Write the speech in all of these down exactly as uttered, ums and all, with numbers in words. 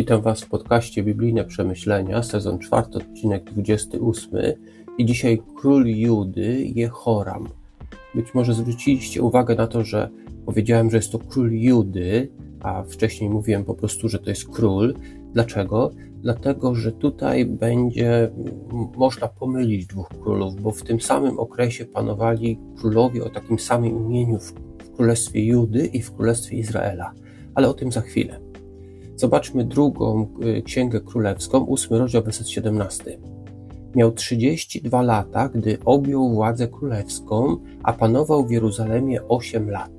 Witam Was w podcaście Biblijne Przemyślenia, sezon czwarty, odcinek dwudziesty ósmy i dzisiaj król Judy Jehoram. Być może zwróciliście uwagę na to, że powiedziałem, że jest to król Judy, a wcześniej mówiłem po prostu, że to jest król. Dlaczego? Dlatego, że tutaj będzie można pomylić dwóch królów, bo w tym samym okresie panowali królowie o takim samym imieniu w królestwie Judy i w królestwie Izraela. Ale o tym za chwilę. Zobaczmy drugą księgę królewską, ósmy rozdział, werset siedemnasty. Miał trzydzieści dwa lata, gdy objął władzę królewską, a panował w Jeruzalemie osiem lat.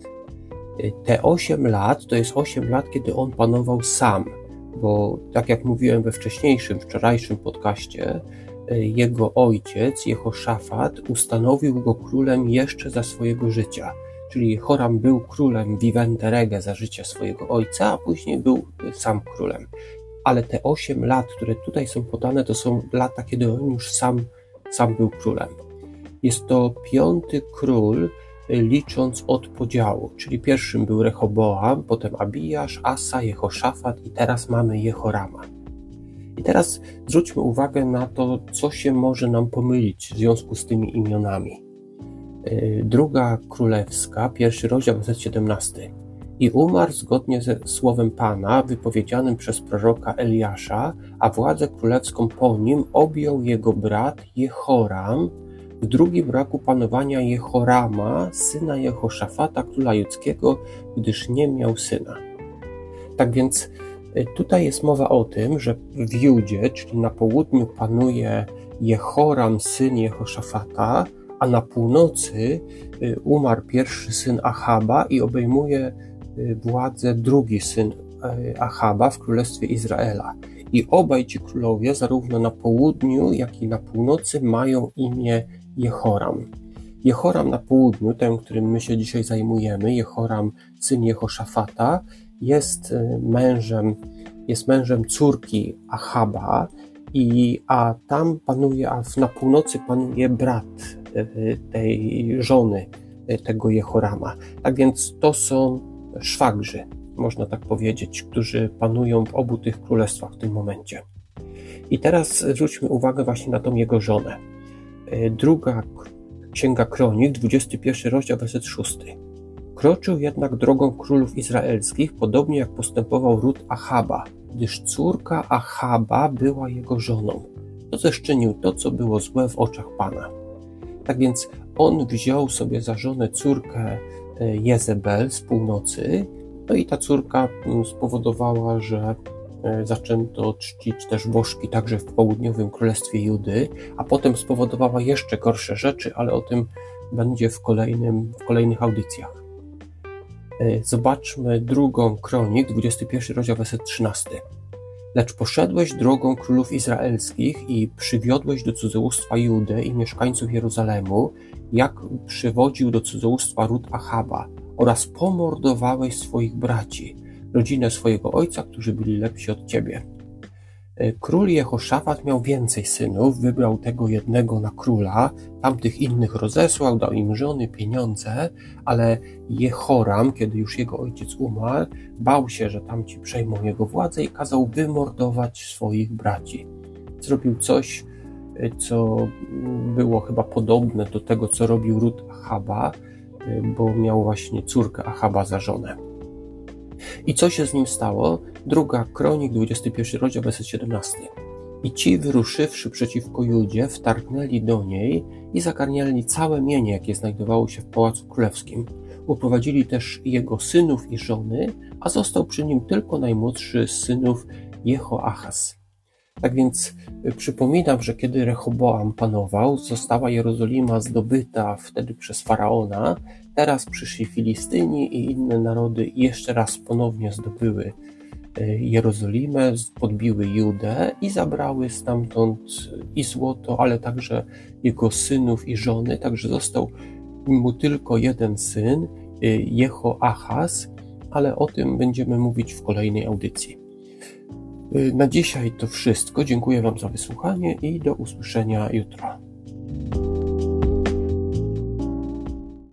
Te osiem lat to jest osiem lat, kiedy on panował sam, bo tak jak mówiłem we wcześniejszym, wczorajszym podcaście, jego ojciec, Jehoszafat, ustanowił go królem jeszcze za swojego życia. Czyli Jehoram był królem vivente rege za życia swojego ojca, a później był sam królem. Ale te osiem lat, które tutaj są podane, to są lata, kiedy on już sam, sam był królem. Jest to piąty król, licząc od podziału, czyli pierwszym był Rehoboam, potem Abijasz, Asa, Jehoszafat i teraz mamy Jehorama. I teraz zwróćmy uwagę na to, co się może nam pomylić w związku z tymi imionami. Druga królewska, pierwszy rozdział, werset siedemnasty. I umarł zgodnie ze słowem Pana, wypowiedzianym przez proroka Eliasza, a władzę królewską po nim objął jego brat Jehoram w drugim roku panowania Jehorama, syna Jehoszafata, króla judzkiego, gdyż nie miał syna. Tak więc tutaj jest mowa o tym, że w Judzie, czyli na południu, panuje Jehoram, syn Jehoszafata, a na północy umarł pierwszy syn Achaba i obejmuje władzę drugi syn Achaba w królestwie Izraela. I obaj ci królowie, zarówno na południu, jak i na północy, mają imię Jehoram. Jehoram na południu, ten, którym my się dzisiaj zajmujemy, Jehoram, syn Jehoszafata, jest mężem, jest mężem córki Achaba, i, a tam panuje, a na północy panuje brat tej żony tego Jehorama. Tak więc to są szwagrzy, można tak powiedzieć, którzy panują w obu tych królestwach w tym momencie. I teraz zwróćmy uwagę właśnie na tą jego żonę. Druga księga Kronik, dwudziesty pierwszy rozdział, werset szósty. Kroczył jednak drogą królów izraelskich, podobnie jak postępował ród Achaba, gdyż córka Achaba była jego żoną. To też czynił to, co było złe w oczach Pana. Tak więc on wziął sobie za żonę córkę Jezebel z północy, no i ta córka spowodowała, że zaczęto czcić też bożki także w południowym królestwie Judy, a potem spowodowała jeszcze gorsze rzeczy, ale o tym będzie w, kolejnym, w kolejnych audycjach. Zobaczmy drugą Kronik, dwudziesty pierwszy rozdział, werset trzynasty. Lecz poszedłeś drogą królów izraelskich i przywiodłeś do cudzołóstwa Judę i mieszkańców Jeruzalemu, jak przywodził do cudzołóstwa ród Achaba, oraz pomordowałeś swoich braci, rodzinę swojego ojca, którzy byli lepsi od ciebie. Król Jehoszafat miał więcej synów, wybrał tego jednego na króla, tamtych innych rozesłał, dał im żony, pieniądze, ale Jehoram, kiedy już jego ojciec umarł, bał się, że tamci przejmą jego władzę i kazał wymordować swoich braci. Zrobił coś, co było chyba podobne do tego, co robił ród Achaba, bo miał właśnie córkę Achaba za żonę. I co się z nim stało? Druga Kronik, dwudziesty pierwszy rozdział, werset siedemnasty. I ci, wyruszywszy przeciwko Judzie, wtargnęli do niej i zagarniali całe mienie, jakie znajdowało się w Pałacu Królewskim. Uprowadzili też jego synów i żony, a został przy nim tylko najmłodszy z synów Jehoachaz. Tak więc przypominam, że kiedy Rehoboam panował, została Jerozolima zdobyta wtedy przez Faraona. Teraz przyszli Filistyni i inne narody i jeszcze raz ponownie zdobyły Jerozolimę, podbiły Judę i zabrały stamtąd i złoto, ale także jego synów i żony. Także został mu tylko jeden syn, Jehoachaz, ale o tym będziemy mówić w kolejnej audycji. Na dzisiaj to wszystko. Dziękuję Wam za wysłuchanie i do usłyszenia jutro.